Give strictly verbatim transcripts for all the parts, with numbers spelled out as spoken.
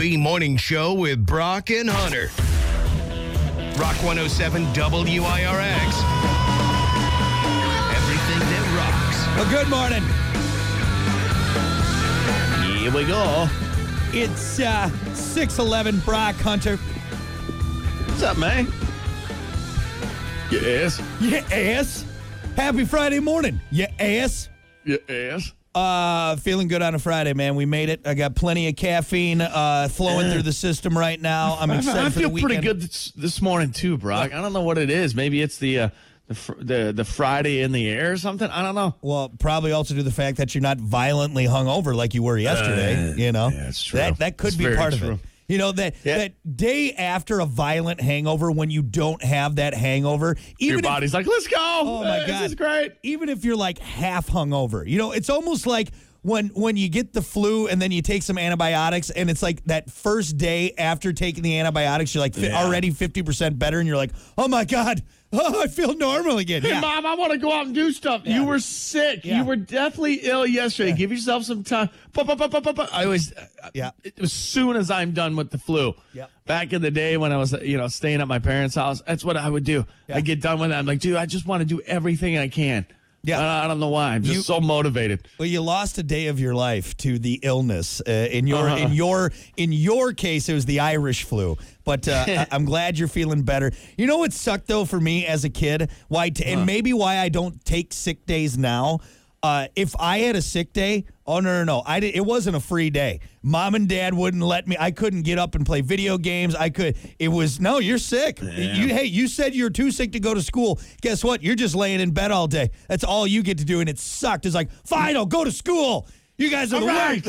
B Morning Show with Brock and Hunter. Rock one oh seven W I R X. Everything that rocks. Well, good morning. Here we go. It's uh, six eleven, Brock, Hunter. What's up, man? Your ass. Yeah, ass. Happy Friday morning. Yeah, ass. Your ass. Uh, feeling good on a Friday, man. We made it. I got plenty of caffeine uh, flowing through the system right now. I'm excited I, I for feel the weekend. pretty good this, this morning too, Brock. I don't know what it is. Maybe it's the uh, the, fr- the the Friday in the air or something. I don't know. Well, probably also to the fact that you're not violently hungover like you were yesterday. Uh, you know, yeah, that's true. That that could That's be very part true. of it. You know, that Yeah. that day after a violent hangover, when you don't have that hangover, even Your if, body's like, let's go. Oh my This God. is great. even if you're like half hungover, you know, it's almost like when when you get the flu and then you take some antibiotics, and it's like that first day after taking the antibiotics, you're like fi- Yeah. already fifty percent better, and you're like, oh my God, oh, I feel normal again. Hey, Yeah. Mom, I want to go out and do stuff. Yeah. You were sick. Yeah. You were deathly ill yesterday. Yeah. Give yourself some time. Ba, ba, ba, ba, ba, ba. I always, Yeah. it, as soon as I'm done with the flu. Yep. Back in the day when I was, you know, staying at my parents' house, that's what I would do. Yeah. I get done with it. I'm like, dude, I just want to do everything I can. Yeah. I, I don't know why. I'm just You- so motivated. Well, you lost a day of your life to the illness. Uh, in your Uh-huh. in your in your case, it was the Irish flu. But uh, I- I'm glad you're feeling better. You know what sucked though for me as a kid? Why t- and maybe why I don't take sick days now. Uh, if I had a sick day, oh no no no, I did, it wasn't a free day. Mom and Dad wouldn't let me. I couldn't get up and play video games. I could. It was no, you're sick. You, hey, you said you're too sick to go to school. Guess what? You're just laying in bed all day. That's all you get to do, and it sucked. It's like, fine, I'll go to school. You guys are the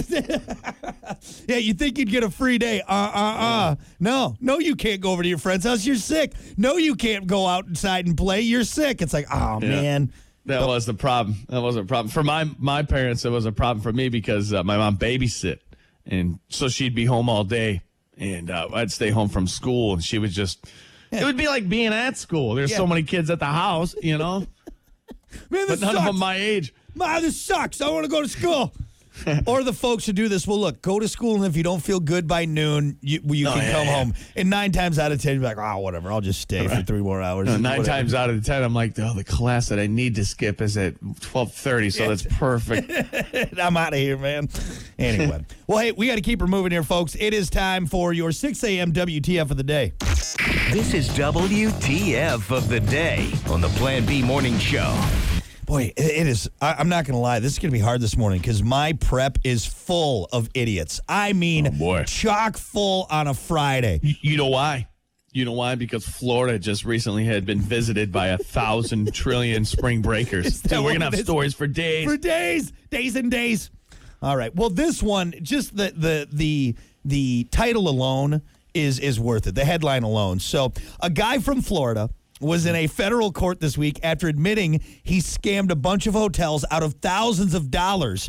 worst. Yeah, you think you'd get a free day. Uh, uh, uh. No, no, you can't go over to your friend's house. You're sick. No, you can't go outside and play. You're sick. It's like, oh, Yeah. man. That was the problem. That wasn't a problem. For my my parents, it was a problem for me because uh, my mom babysit. And so she'd be home all day. And uh, I'd stay home from school. And she would just, it would be like being at school. There's Yeah. so many kids at the house, you know, Man, but this none sucks. of them my age. Ma, this sucks. I want to go to school. Or the folks who do this, well, look, go to school, and if you don't feel good by noon, you, you Oh, can yeah, come yeah. home. And nine times out of ten, you're like, oh, whatever, I'll just stay for three more hours. No, nine Whatever. times out of the ten, I'm like, oh, the class that I need to skip is at twelve thirty, so that's perfect. I'm out of here, man. Anyway. Well, hey, we got to keep her moving here, folks. It is time for your six a.m. W T F of the day. This is W T F of the day on the Plan B Morning Show. Boy, it, it is. I, I'm not going to lie. This is going to be hard this morning because my prep is full of idiots. I mean, Oh, boy. chock full on a Friday. You, you know why? You know why? Because Florida just recently had been visited by a thousand trillion spring breakers. that Dude, we're what going to have it is? stories for days. For days, days and days. All right. Well, this one, just the the the the title alone is is worth it. The headline alone. So, a guy from Florida was in a federal court this week after admitting he scammed a bunch of hotels out of thousands of dollars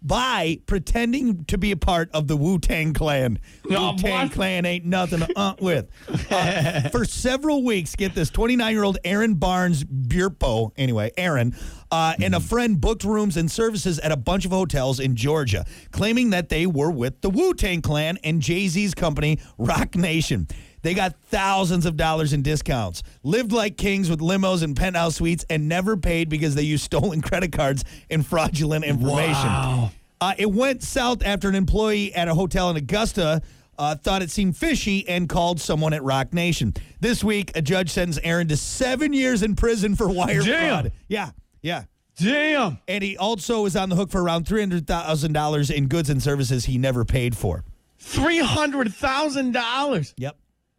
by pretending to be a part of the Wu-Tang Clan. Oh, Wu-Tang what? Clan ain't nothing to uh with. Uh, for several weeks, get this, twenty-nine-year-old Aaron Barnes Burpo, anyway, Aaron, uh, and a friend booked rooms and services at a bunch of hotels in Georgia, claiming that they were with the Wu-Tang Clan and Jay-Z's company, Rock Nation. They got thousands of dollars in discounts, lived like kings with limos and penthouse suites, and never paid because they used stolen credit cards and fraudulent information. Wow. Uh, it went south after an employee at a hotel in Augusta uh, thought it seemed fishy and called someone at Rock Nation. This week, a judge sentenced Aaron to seven years in prison for wire Damn. fraud. Yeah, yeah. Damn. And he also is on the hook for around three hundred thousand dollars in goods and services he never paid for. three hundred thousand dollars. Yep.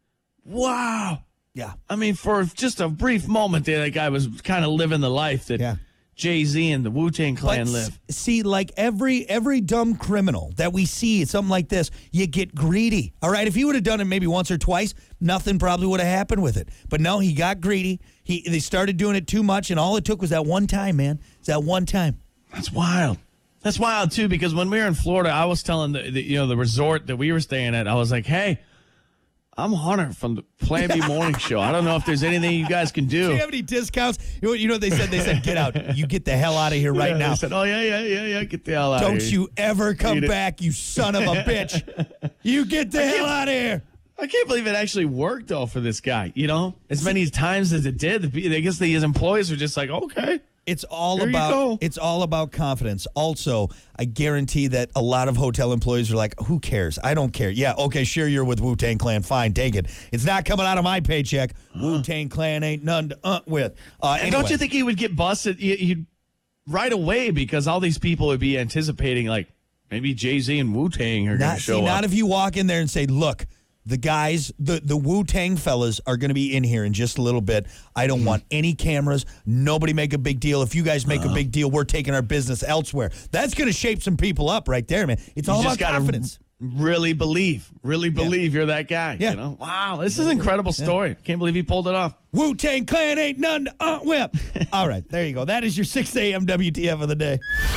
Wow. Yeah. I mean, for just a brief moment there, that guy was kind of living the life that Yeah. Jay-Z and the Wu-Tang Clan But live. s- see, like every every dumb criminal that we see, something like this, you get greedy. All right, if he would have done it maybe once or twice, nothing probably would have happened with it. But no, he got greedy. He they started doing it too much, and all it took was that one time, man. It's that one time. That's wild. That's wild, too, because when we were in Florida, I was telling the, the you know the resort that we were staying at, I was like, hey, I'm Hunter from the Plan B Morning Show. I don't know if there's anything you guys can do. Do you have any discounts? You know, you know what they said? They said, get out. You get the hell out of here right Yeah, now. They said, oh, yeah, yeah, yeah, yeah, get the hell out of here. Don't you ever come Eat it. back, you son of a bitch. You get the hell out of here. I can't believe it actually worked, though, for this guy. You know, as many times as it did, the, I guess the, his employees were just like, okay. It's all There you about go. it's all about confidence. Also, I guarantee that a lot of hotel employees are like, "Who cares? I don't care." Yeah, okay, sure, you're with Wu-Tang Clan. Fine, take it. It's not coming out of my paycheck. Wu-Tang Clan ain't none to uh with. Uh, And anyway. don't you think he would get busted he, he'd, right away because all these people would be anticipating, like, maybe Jay-Z and Wu-Tang are going Not, to show see, up. not if you walk in there and say, "Look, the guys, the, the Wu-Tang fellas are going to be in here in just a little bit. I don't want any cameras. Nobody make a big deal. If you guys make a big deal, we're taking our business elsewhere." That's going to shape some people up right there, man. It's all You about just gotta confidence. Really believe, really believe you're that guy. Yeah. You know? Wow, this is an incredible story. Can't believe he pulled it off. Wu-Tang Clan ain't none to uh whip. All right, there you go. That is your six a.m. W T F of the day.